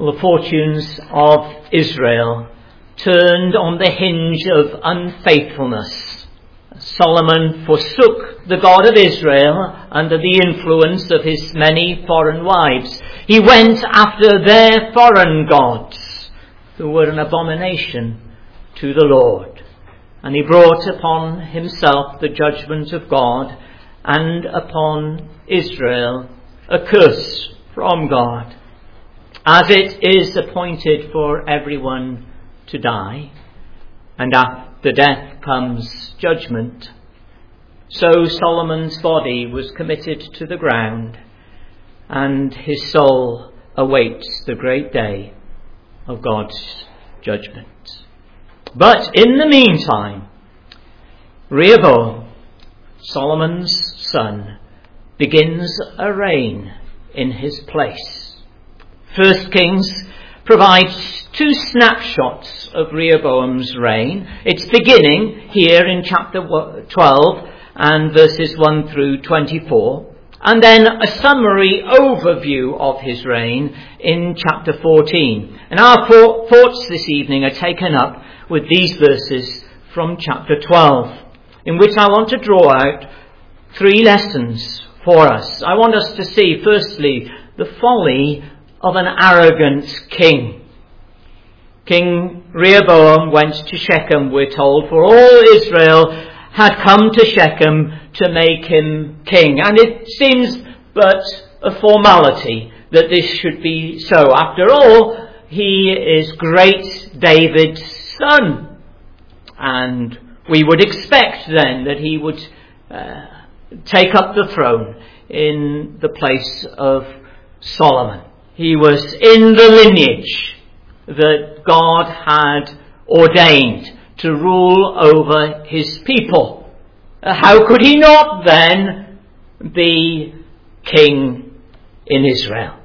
The fortunes of Israel turned on the hinge of unfaithfulness. Solomon forsook the God of Israel under the influence of his many foreign wives. He went after their foreign gods, who were an abomination to the Lord. And he brought upon himself the judgment of God, and upon Israel a curse from God. As it is appointed for everyone to die, and after death comes judgment, so Solomon's body was committed to the ground, and his soul awaits the great day of God's judgment. But in the meantime, Rehoboam, Solomon's son, begins a reign in his place. 1 Kings provides two snapshots of Rehoboam's reign. It's beginning here in chapter 12 and verses 1 through 24, and then a summary overview of his reign in chapter 14. And our thoughts this evening are taken up with these verses from chapter 12, in which I want to draw out three lessons for us. I want us to see, firstly, the folly of an arrogant king. King Rehoboam went to Shechem, we're told, for all Israel had come to Shechem to make him king. And it seems but a formality that this should be so. After all, he is great David's son. And we would expect then that he would take up the throne in the place of Solomon. He was in the lineage that God had ordained to rule over his people. How could he not then be king in Israel?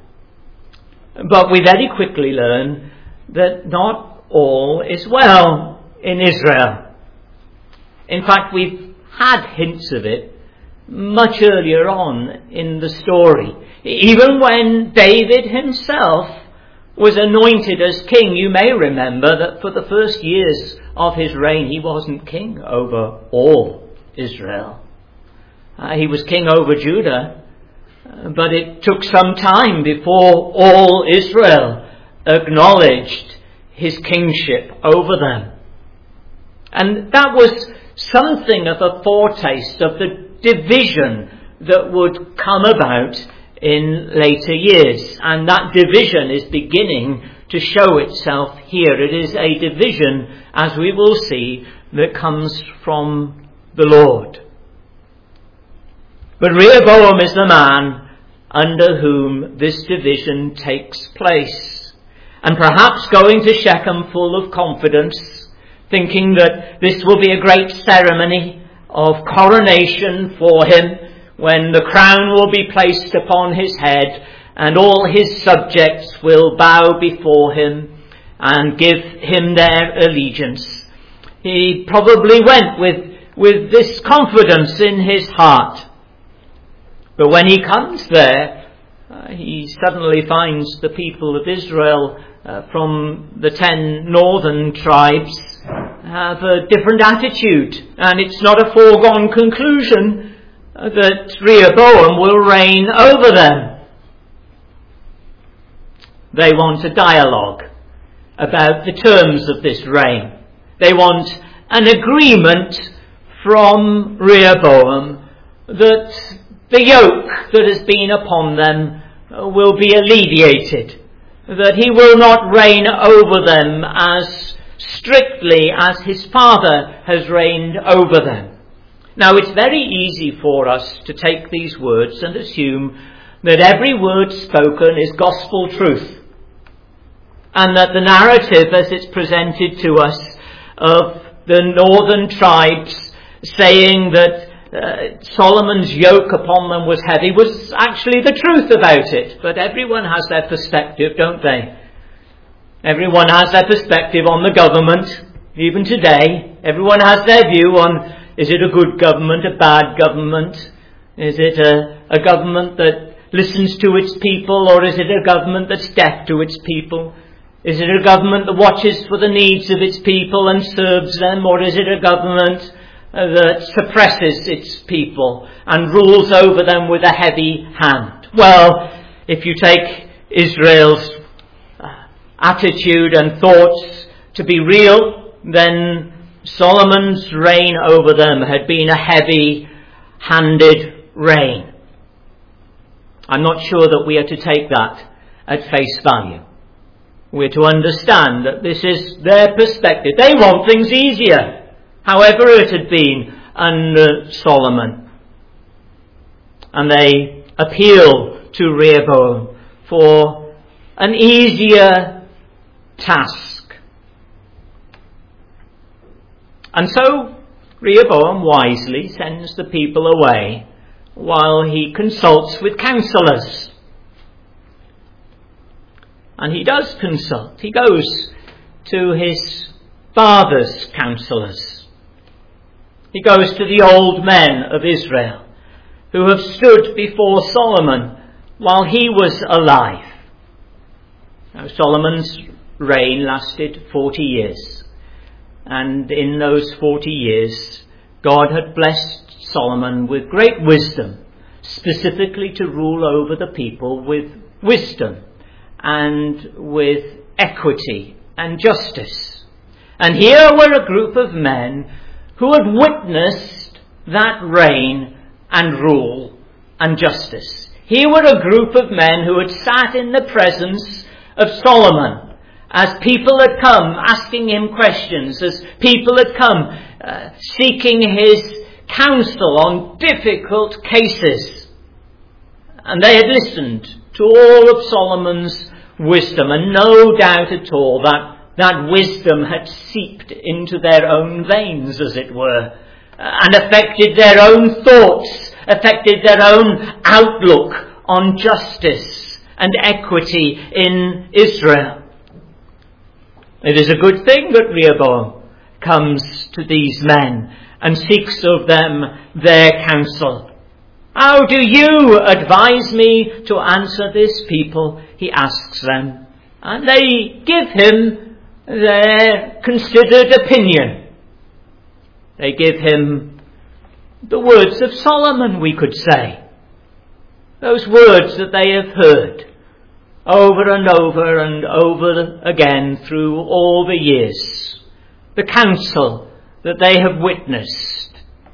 But we very quickly learn that not all is well in Israel. In fact, we've had hints of it much earlier on in the story. Even when David himself was anointed as king, you may remember that for the first years of his reign, he wasn't king over all Israel. He was king over Judah, but it took some time before all Israel acknowledged his kingship over them. And that was something of a foretaste of the division that would come about in later years. And that division is beginning to show itself here. It is a division, as we will see, that comes from the Lord. But Rehoboam is the man under whom this division takes place. And perhaps going to Shechem full of confidence, thinking that this will be a great ceremony of coronation for him, when the crown will be placed upon his head and all his subjects will bow before him and give him their allegiance. He probably went with this confidence in his heart. But when he comes there, he suddenly finds the people of Israel from the 10 northern tribes have a different attitude. And it's not a foregone conclusion that Rehoboam will reign over them. They want a dialogue about the terms of this reign. They want an agreement from Rehoboam that the yoke that has been upon them will be alleviated, that he will not reign over them as strictly as his father has reigned over them. Now, it's very easy for us to take these words and assume that every word spoken is gospel truth, and that the narrative as it's presented to us of the northern tribes saying that Solomon's yoke upon them was heavy was actually the truth about it. But everyone has their perspective, don't they? Everyone has their perspective on the government, even today. Everyone has their view on, is it a good government, a bad government? Is it a government that listens to its people, or is it a government that's deaf to its people? Is it a government that watches for the needs of its people and serves them, or is it a government that suppresses its people and rules over them with a heavy hand? Well, if you take Israel's attitude and thoughts to be real, then Solomon's reign over them had been a heavy-handed reign. I'm not sure that we are to take that at face value. We're to understand that this is their perspective. They want things easier, however it had been under Solomon. And they appeal to Rehoboam for an easier task. And so Rehoboam wisely sends the people away while he consults with counselors. And he does consult. He goes to his father's counselors. He goes to the old men of Israel who have stood before Solomon while he was alive. Now, Solomon's reign lasted 40 years. And in those 40 years, God had blessed Solomon with great wisdom, specifically to rule over the people with wisdom and with equity and justice. And here were a group of men who had witnessed that reign and rule and justice. Here were a group of men who had sat in the presence of Solomon as people had come asking him questions, as people had come seeking his counsel on difficult cases. And they had listened to all of Solomon's wisdom, and no doubt at all that wisdom had seeped into their own veins, as it were, and affected their own thoughts, affected their own outlook on justice and equity in Israel. It is a good thing that Rehoboam comes to these men and seeks of them their counsel. How do you advise me to answer this people? He asks them. And they give him their considered opinion. They give him the words of Solomon, we could say. Those words that they have heard over and over again through all the years. The counsel that they have witnessed.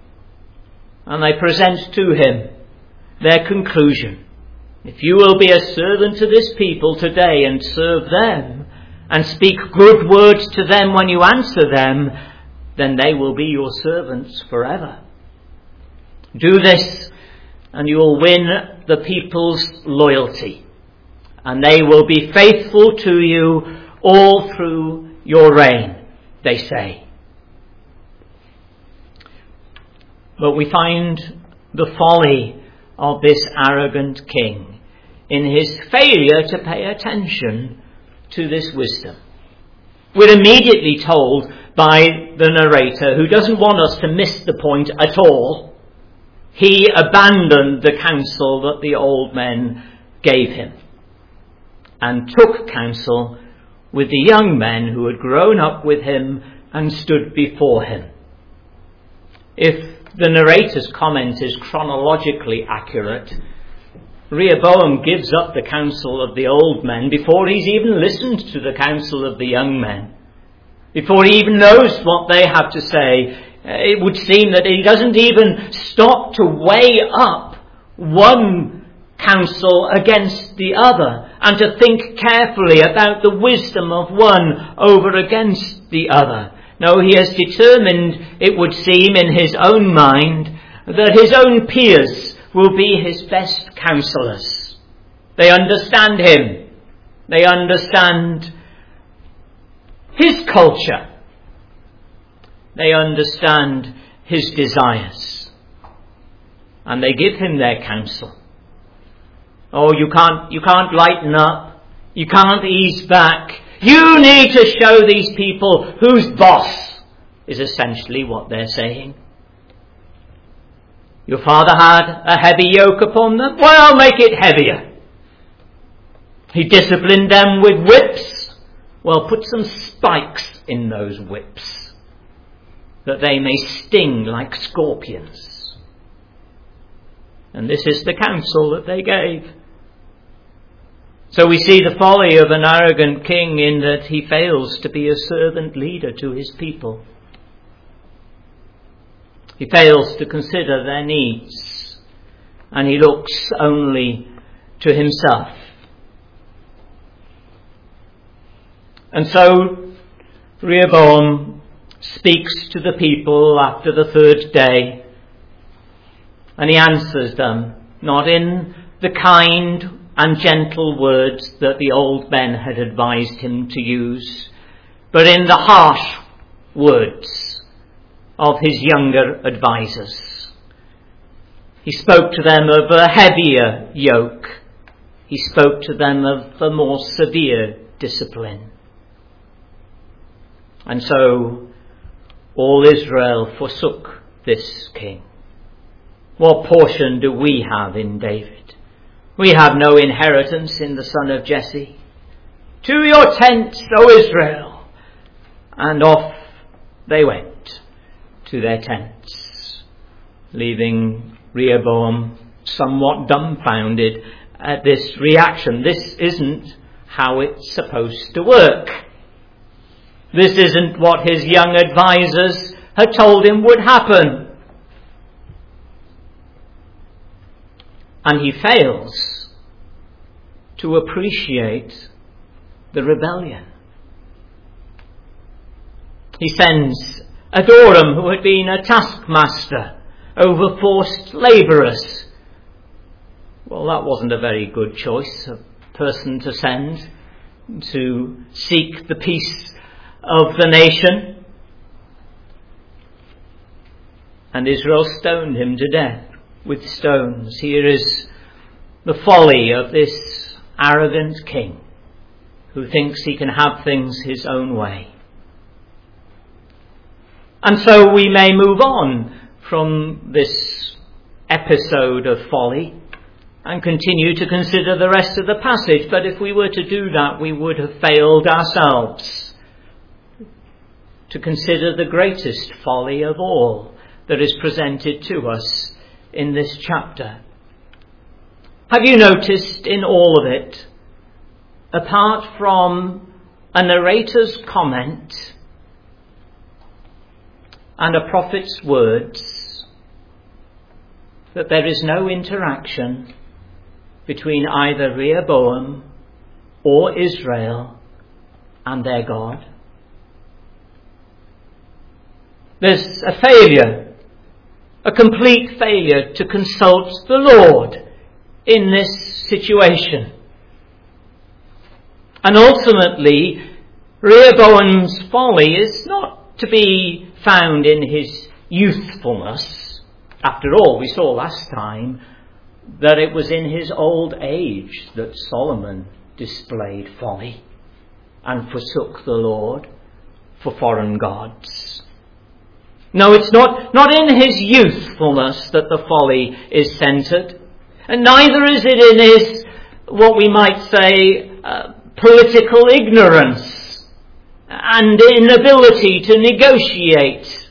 And they present to him their conclusion. If you will be a servant to this people today and serve them and speak good words to them when you answer them, then they will be your servants forever. Do this and you will win the people's loyalty, and they will be faithful to you all through your reign, they say. But we find the folly of this arrogant king in his failure to pay attention to this wisdom. We're immediately told by the narrator, who doesn't want us to miss the point at all, he abandoned the counsel that the old men gave him and took counsel with the young men who had grown up with him and stood before him. If the narrator's comment is chronologically accurate, Rehoboam gives up the counsel of the old men before he's even listened to the counsel of the young men. Before he even knows what they have to say, it would seem that he doesn't even stop to weigh up one counsel against the other and to think carefully about the wisdom of one over against the other. No, he has determined, it would seem, in his own mind, that his own peers will be his best counsellors. They understand him. They understand his culture. They understand his desires. And they give him their counsel. Oh, you can't lighten up. You can't ease back. You need to show these people who's boss, is essentially what they're saying. Your father had a heavy yoke upon them. Well, I'll make it heavier. He disciplined them with whips. Well, put some spikes in those whips, that they may sting like scorpions. And this is the counsel that they gave. So we see the folly of an arrogant king in that he fails to be a servant leader to his people. He fails to consider their needs, and he looks only to himself. And so Rehoboam speaks to the people after the third day, and he answers them, not in the kind and gentle words that the old men had advised him to use, but in the harsh words of his younger advisers. He spoke to them of a heavier yoke. He spoke to them of a more severe discipline. And so all Israel forsook this king. What portion do we have in David? We have no inheritance in the son of Jesse. To your tents, O Israel! And off they went to their tents, leaving Rehoboam somewhat dumbfounded at this reaction. This isn't how it's supposed to work. This isn't what his young advisers had told him would happen. And he fails to appreciate the rebellion. He sends Adoram, who had been a taskmaster over forced labourers. Well, that wasn't a very good choice of person to send to seek the peace of the nation. And Israel stoned him to death with stones. Here is the folly of this arrogant king who thinks he can have things his own way. And so we may move on from this episode of folly and continue to consider the rest of the passage. But if we were to do that, we would have failed ourselves to consider the greatest folly of all that is presented to us in this chapter. Have you noticed in all of it, apart from a narrator's comment and a prophet's words, that there is no interaction between either Rehoboam or Israel and their God? There's a failure, a complete failure to consult the Lord in this situation. And ultimately, Rehoboam's folly is not to be found in his youthfulness. After all, we saw last time that it was in his old age that Solomon displayed folly and forsook the Lord for foreign gods. No, it's not in his youthfulness that the folly is centred. And neither is it in his, what we might say, political ignorance and inability to negotiate.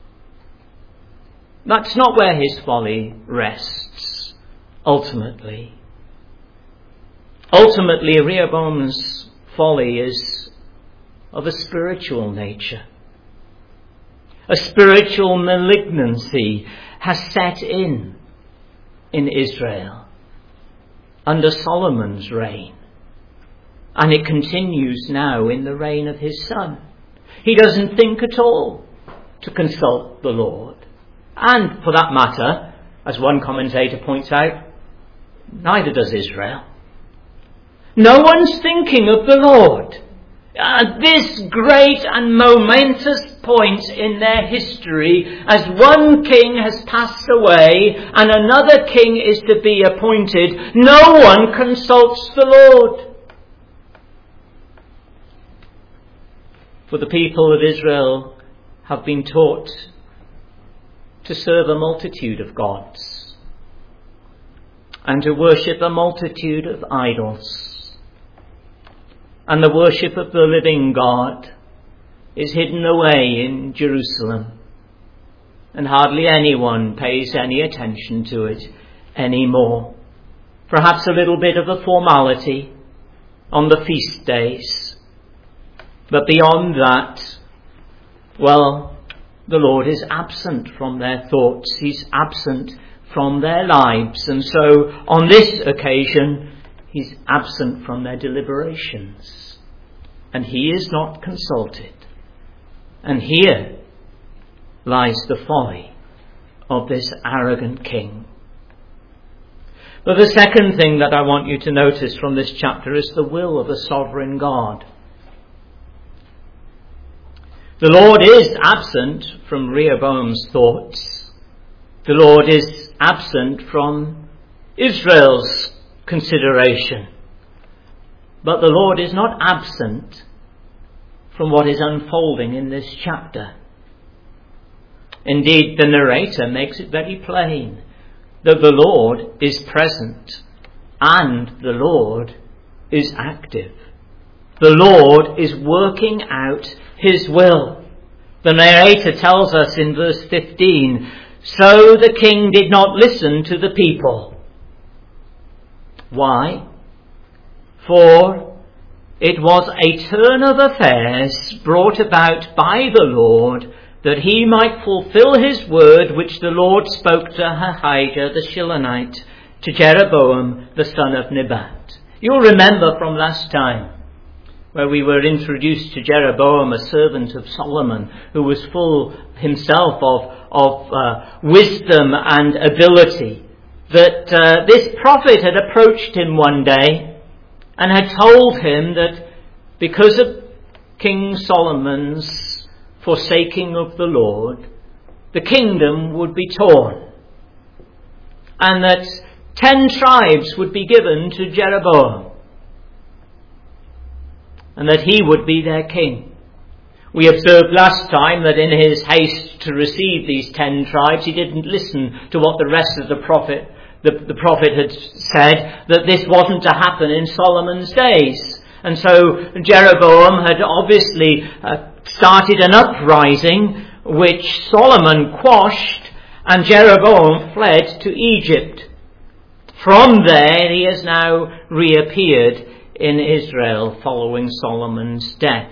That's not where his folly rests, ultimately. Ultimately, Rehoboam's folly is of a spiritual nature. A spiritual malignancy has set in Israel under Solomon's reign. And it continues now in the reign of his son. He doesn't think at all to consult the Lord. And for that matter, as one commentator points out, neither does Israel. No one's thinking of the Lord. At this great and momentous point in their history, as one king has passed away and another king is to be appointed, no one consults the Lord. For the people of Israel have been taught to serve a multitude of gods and to worship a multitude of idols. And the worship of the living God is hidden away in Jerusalem, and hardly anyone pays any attention to it anymore. Perhaps a little bit of a formality on the feast days, but beyond that, well, the Lord is absent from their thoughts. He's absent from their lives. And so on this occasion, he's absent from their deliberations. And he is not consulted. And here lies the folly of this arrogant king. But the second thing that I want you to notice from this chapter is the will of a sovereign God. The Lord is absent from Rehoboam's thoughts. The Lord is absent from Israel's consideration. But the Lord is not absent from what is unfolding in this chapter. Indeed, the narrator makes it very plain that the Lord is present and the Lord is active. The Lord is working out his will. The narrator tells us in verse 15, "So the king did not listen to the people." Why? For it was a turn of affairs brought about by the Lord, that he might fulfill his word which the Lord spoke to Ahijah the Shilonite, to Jeroboam the son of Nebat. You'll remember from last time, where we were introduced to Jeroboam, a servant of Solomon, who was full himself of wisdom and ability, that this prophet had approached him one day and had told him that because of King Solomon's forsaking of the Lord, the kingdom would be torn, and that 10 tribes would be given to Jeroboam, and that he would be their king. We observed last time that in his haste to receive these 10 tribes, he didn't listen to what the rest of the prophet had said, that this wasn't to happen in Solomon's days. And so Jeroboam had obviously started an uprising which Solomon quashed, and Jeroboam fled to Egypt. From there he has now reappeared in Israel following Solomon's death.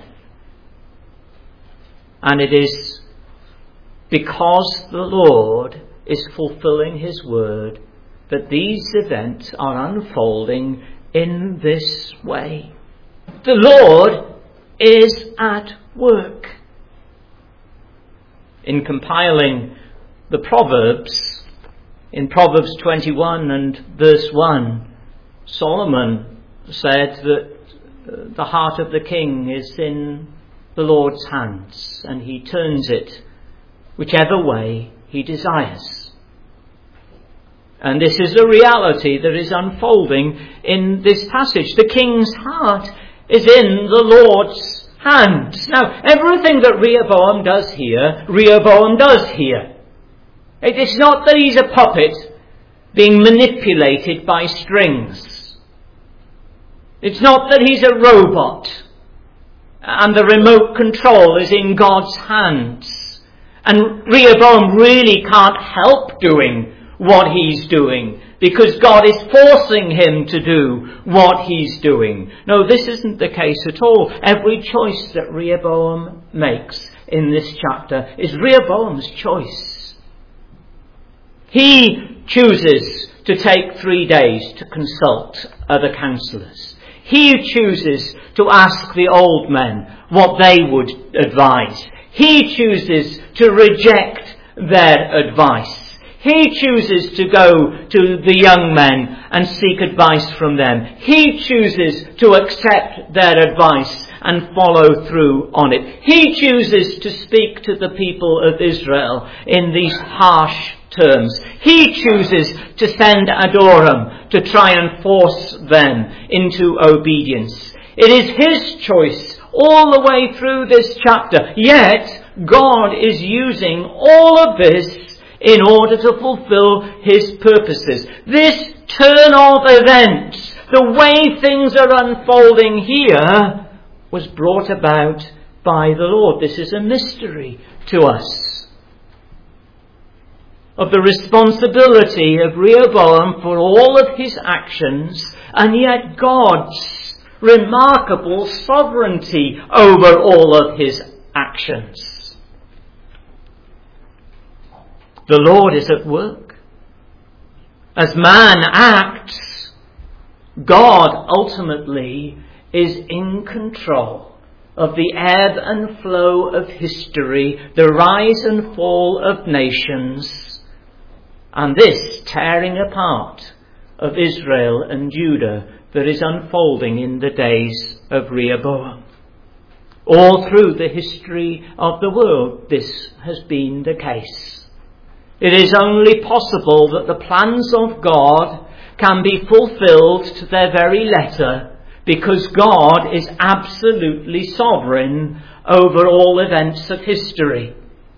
And it is because the Lord is fulfilling his word that these events are unfolding in this way. The Lord is at work. In compiling the Proverbs, in Proverbs 21 and verse 1, Solomon said that the heart of the king is in the Lord's hands, and he turns it whichever way he desires. And this is a reality that is unfolding in this passage. The king's heart is in the Lord's hands. Now, everything that Rehoboam does here, Rehoboam does here. It's not that he's a puppet being manipulated by strings. It's not that he's a robot and the remote control is in God's hands. And Rehoboam really can't help doing what he's doing because God is forcing him to do what he's doing. No, this isn't the case at all. Every choice that Rehoboam makes in this chapter is Rehoboam's choice. He chooses to take 3 days to consult other counsellors. He chooses to ask the old men what they would advise. He chooses to reject their advice. He chooses to go to the young men and seek advice from them. He chooses to accept their advice and follow through on it. He chooses to speak to the people of Israel in these harsh terms. He chooses to send Adoram to try and force them into obedience. It is his choice all the way through this chapter. Yet, God is using all of this in order to fulfill his purposes. This turn of events, the way things are unfolding here, was brought about by the Lord. This is a mystery to us. Of the responsibility of Rehoboam for all of his actions, and yet God's remarkable sovereignty over all of his actions. The Lord is at work. As man acts, God ultimately is in control of the ebb and flow of history, the rise and fall of nations, and this tearing apart of Israel and Judah that is unfolding in the days of Rehoboam. All through the history of the world, this has been the case. It is only possible that the plans of God can be fulfilled to their very letter because God is absolutely sovereign over all events of history.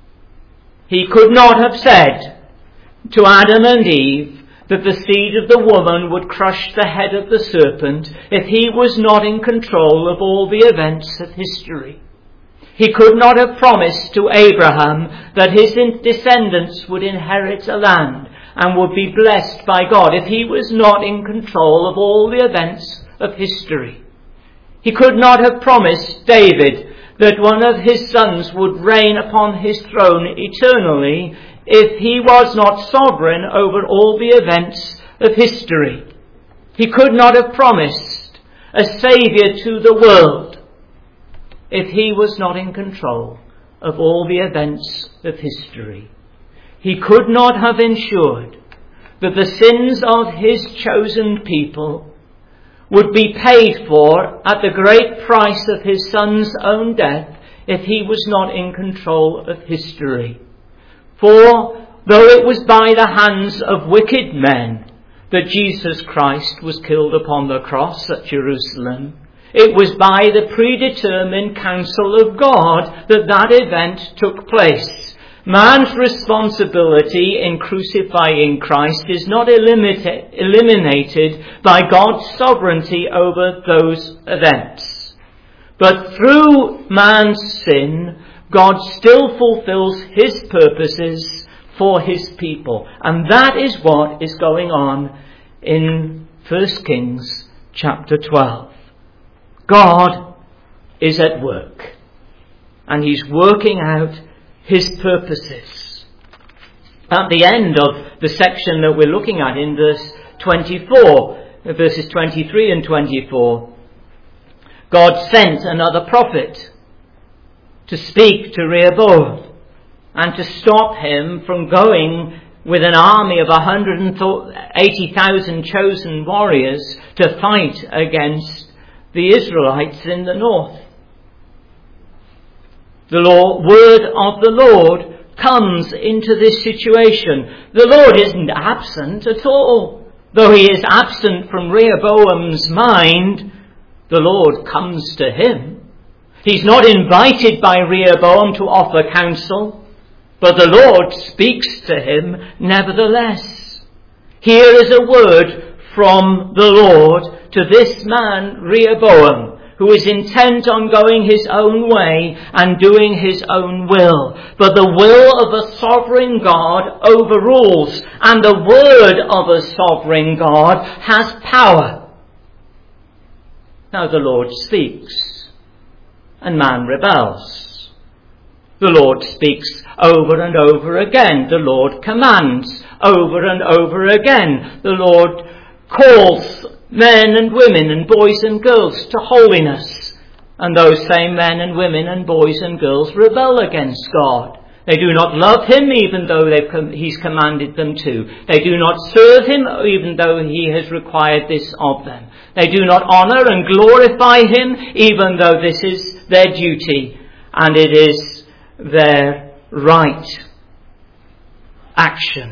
He could not have said to Adam and Eve that the seed of the woman would crush the head of the serpent if he was not in control of all the events of history. He could not have promised to Abraham that his descendants would inherit a land and would be blessed by God if he was not in control of all the events of history. He could not have promised David that one of his sons would reign upon his throne eternally if he was not sovereign over all the events of history. He could not have promised a saviour to the world if he was not in control of all the events of history. He could not have ensured that the sins of his chosen people would be paid for at the great price of his son's own death if he was not in control of history. For though it was by the hands of wicked men that Jesus Christ was killed upon the cross at Jerusalem, it was by the predetermined counsel of God that that event took place. Man's responsibility in crucifying Christ is not eliminated by God's sovereignty over those events. But through man's sin, God still fulfills his purposes for his people. And that is what is going on in 1 Kings chapter 12. God is at work, and he's working out his purposes. At the end of the section that we're looking at in verse 24, verses 23 and 24, God sent another prophet to speak to Rehoboam and to stop him from going with an army of 180,000 chosen warriors to fight against the Israelites in the north. The word of the Lord comes into this situation. The Lord isn't absent at all. Though he is absent from Rehoboam's mind, the Lord comes to him. He's not invited by Rehoboam to offer counsel, but the Lord speaks to him nevertheless. Here is a word from the Lord to this man Rehoboam, who is intent on going his own way and doing his own will. But the will of a sovereign God overrules, and the word of a sovereign God has power. Now the Lord speaks, and man rebels. The Lord speaks over and over again. The Lord commands over and over again. The Lord calls men and women and boys and girls to holiness. And those same men and women and boys and girls rebel against God. They do not love him even though he's commanded them to. They do not serve him even though he has required this of them. They do not honour and glorify him even though this is their duty and it is their right action.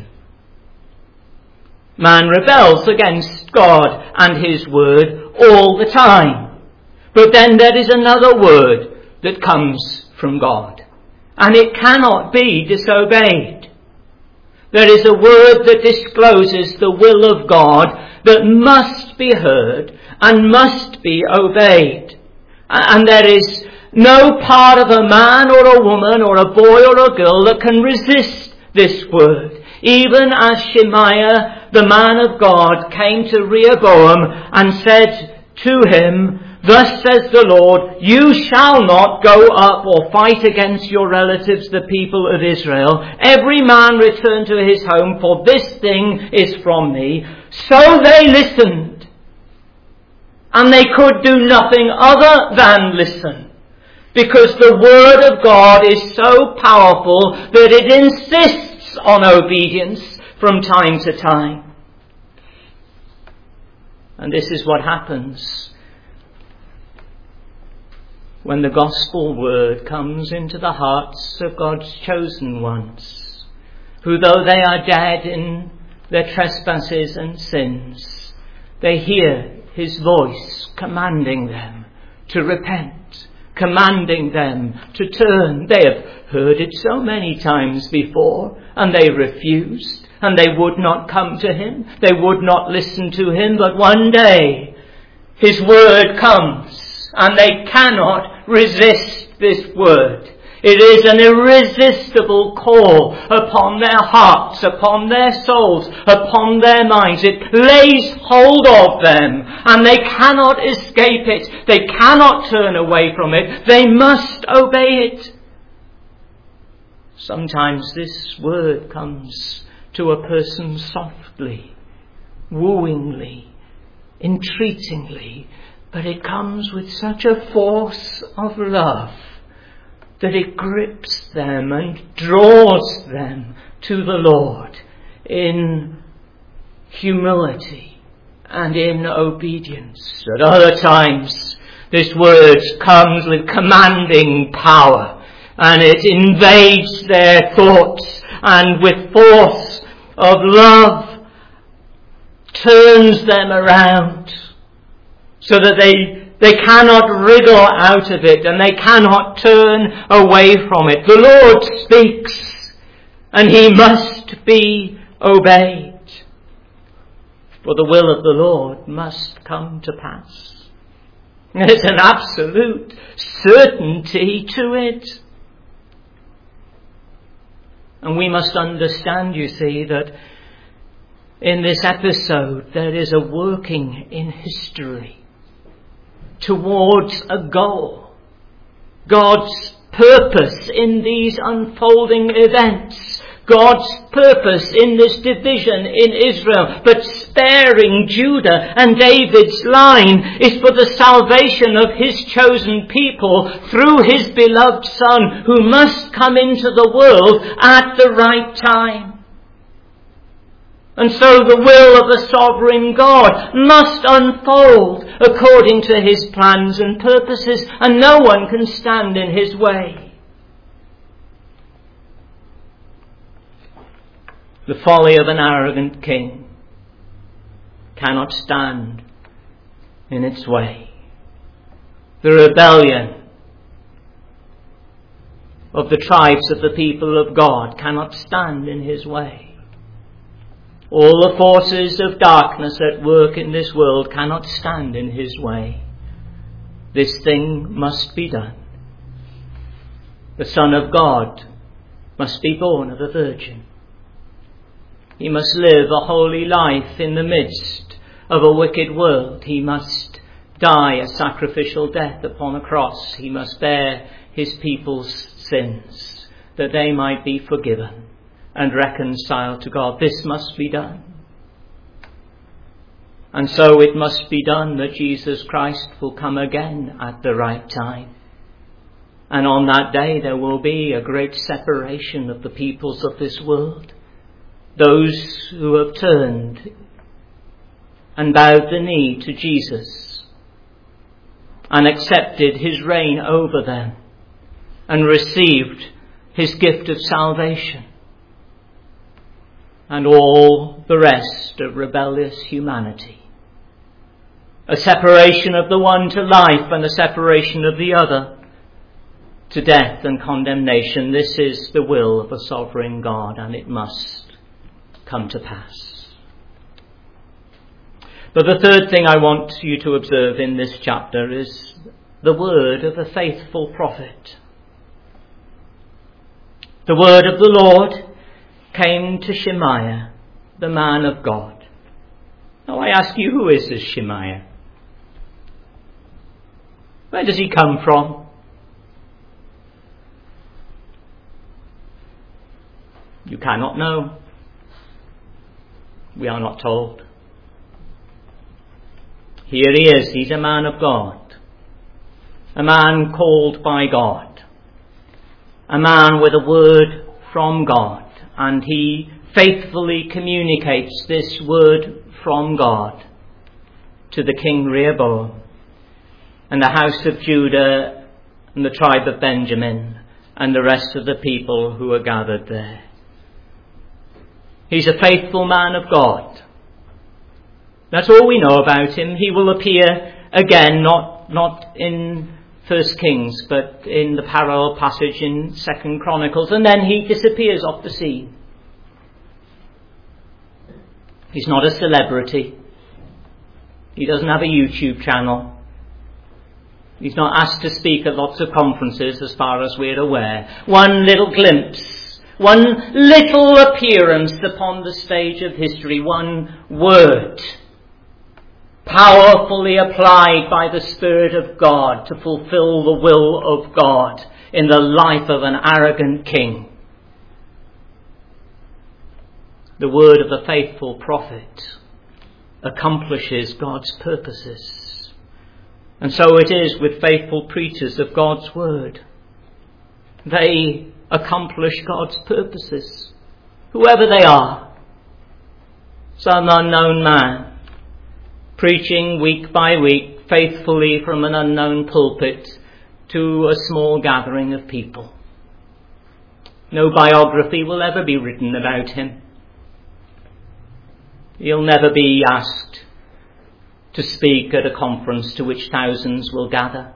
Man rebels against God and his word all the time. But then there is another word that comes from God, and it cannot be disobeyed. There is a word that discloses the will of God that must be heard and must be obeyed. And there is no part of a man or a woman or a boy or a girl that can resist this word. Even as Shemaiah, the man of God, came to Rehoboam and said to him, "Thus says the Lord, you shall not go up or fight against your relatives, the people of Israel. Every man return to his home, for this thing is from me." So they listened. And they could do nothing other than listen. Because the word of God is so powerful that it insists on obedience from time to time. And this is what happens when the gospel word comes into the hearts of God's chosen ones, who though they are dead in their trespasses and sins, they hear his voice commanding them to repent, commanding them to turn. They have heard it so many times before, and they refused, and they would not come to him. They would not listen to him, but one day his word comes, and they cannot resist this word. It is an irresistible call upon their hearts, upon their souls, upon their minds. It lays hold of them, and they cannot escape it. They cannot turn away from it. They must obey it. Sometimes this word comes to a person softly, wooingly, entreatingly, but it comes with such a force of love that it grips them and draws them to the Lord in humility and in obedience. At other times, this word comes with commanding power, and it invades their thoughts, and with force of love turns them around so that they cannot wriggle out of it, and they cannot turn away from it. The Lord speaks, and he must be obeyed. For the will of the Lord must come to pass. There's an absolute certainty to it. And we must understand, you see, that in this episode there is a working in history towards a goal. God's purpose in these unfolding events. God's purpose in this division in Israel, but sparing Judah and David's line, is for the salvation of his chosen people through his beloved Son, who must come into the world at the right time. And so the will of the sovereign God must unfold according to his plans and purposes, and no one can stand in his way. The folly of an arrogant king cannot stand in its way. The rebellion of the tribes of the people of God cannot stand in his way. All the forces of darkness at work in this world cannot stand in his way. This thing must be done. The Son of God must be born of a virgin. He must live a holy life in the midst of a wicked world. He must die a sacrificial death upon a cross. He must bear his people's sins, that they might be forgiven and reconciled to God. This must be done. And so it must be done that Jesus Christ will come again at the right time. And on that day there will be a great separation of the peoples of this world. Those who have turned and bowed the knee to Jesus and accepted his reign over them and received his gift of salvation. And all the rest of rebellious humanity. A separation of the one to life and a separation of the other to death and condemnation. This is the will of a sovereign God, and it must come to pass. But the third thing I want you to observe in this chapter is the word of a faithful prophet. The word of the Lord came to Shemaiah, the man of God. Now I ask you, who is this Shemaiah? Where does he come from? You cannot know. We are not told. Here he is. He's a man of God. A man called by God. A man with a word from God. And he faithfully communicates this word from God to the king Rehoboam and the house of Judah and the tribe of Benjamin and the rest of the people who are gathered there. He's a faithful man of God. That's all we know about him. He will appear again, not in 1 Kings, but in the parallel passage in 2 Chronicles, and then he disappears off the scene. He's not a celebrity. He doesn't have a YouTube channel. He's not asked to speak at lots of conferences as far as we're aware. One little glimpse, one little appearance upon the stage of history, one word powerfully applied by the Spirit of God to fulfill the will of God in the life of an arrogant king. The word of the faithful prophet accomplishes God's purposes. And so it is with faithful preachers of God's word. They accomplish God's purposes, whoever they are. Some unknown man, preaching week by week faithfully from an unknown pulpit to a small gathering of people. No biography will ever be written about him. He'll never be asked to speak at a conference to which thousands will gather.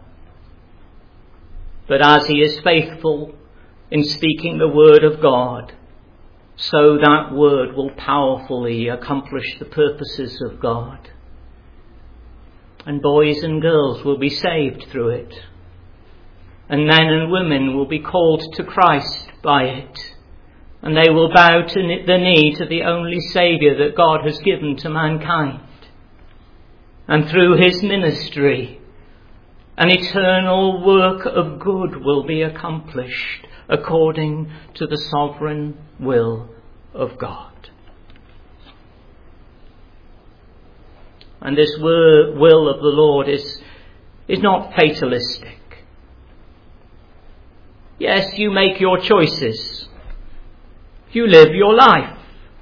But as he is faithful in speaking the word of God, so that word will powerfully accomplish the purposes of God. And boys and girls will be saved through it. And men and women will be called to Christ by it. And they will bow to the knee to the only Saviour that God has given to mankind. And through his ministry, an eternal work of good will be accomplished according to the sovereign will of God. And this will of the Lord is not fatalistic. Yes, you make your choices. You live your life.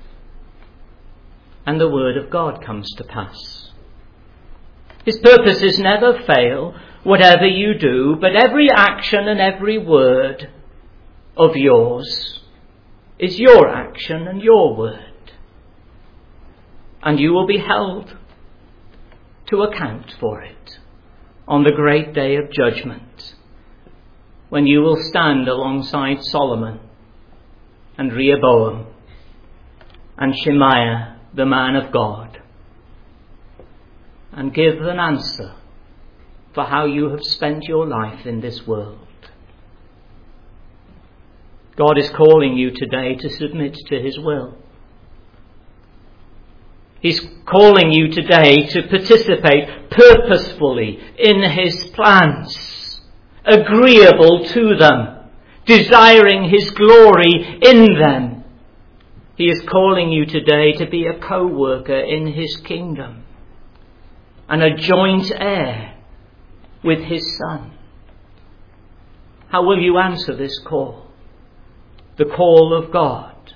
And the word of God comes to pass. His purposes never fail, whatever you do, but every action and every word of yours is your action and your word. And you will be held to account for it on the great day of judgment, when you will stand alongside Solomon and Rehoboam and Shemaiah, the man of God, and give an answer for how you have spent your life in this world. God is calling you today to submit to his will. He's calling you today to participate purposefully in his plans, agreeable to them, desiring his glory in them. He is calling you today to be a co-worker in his kingdom and a joint heir with his Son. How will you answer this call? The call of God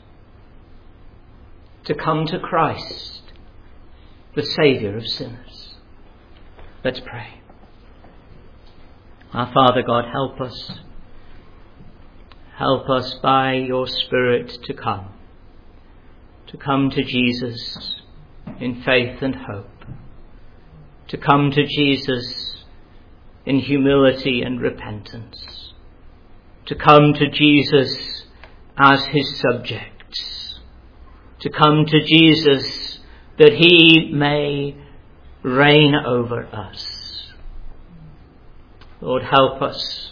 to come to Christ, the Saviour of sinners. Let's pray. Our Father God, help us. Help us by your Spirit to come to Jesus in faith and hope, to come to Jesus in humility and repentance, to come to Jesus as his subjects, to come to Jesus that he may reign over us. Lord, help us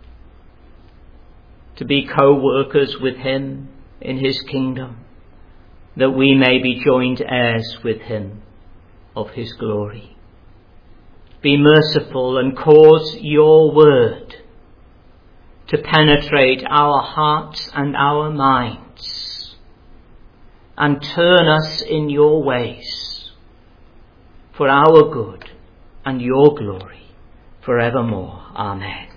to be co-workers with him in his kingdom, that we may be joint heirs with him of his glory. Be merciful and cause your word to penetrate our hearts and our minds, and turn us in your ways for our good and your glory forevermore. Amen.